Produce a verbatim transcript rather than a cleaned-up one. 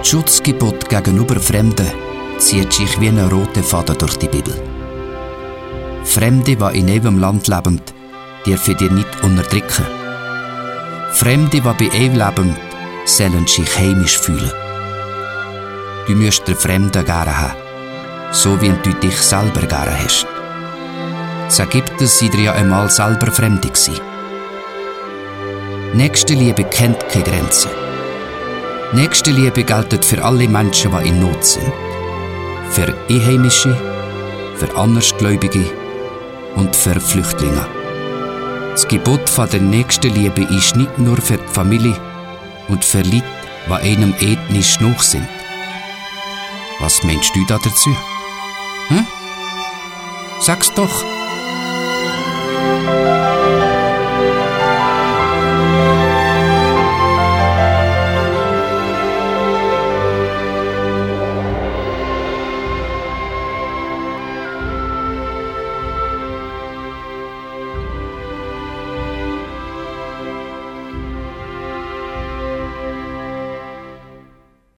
Schutzgebot gegenüber Fremden zieht sich wie ein roter Faden durch die Bibel. Fremde, die in eurem Land leben, dürfen ihr nicht unterdrücken. Fremde, die bei euch leben, sollen sich heimisch fühlen. Du musst den Fremden gerne haben, so wie du dich selber gerne hast. In Ägypten seid ihr ja einmal selber Fremde gewesen. Nächstenliebe kennt keine Grenzen. Nächstenliebe gilt für alle Menschen, die in Not sind. Für Einheimische, für Andersgläubige und für Flüchtlinge. Das Gebot der Nächstenliebe ist nicht nur für die Familie und für Leute, die einem ethnisch noch sind. Was meinst du da dazu? Hm? Sag's doch!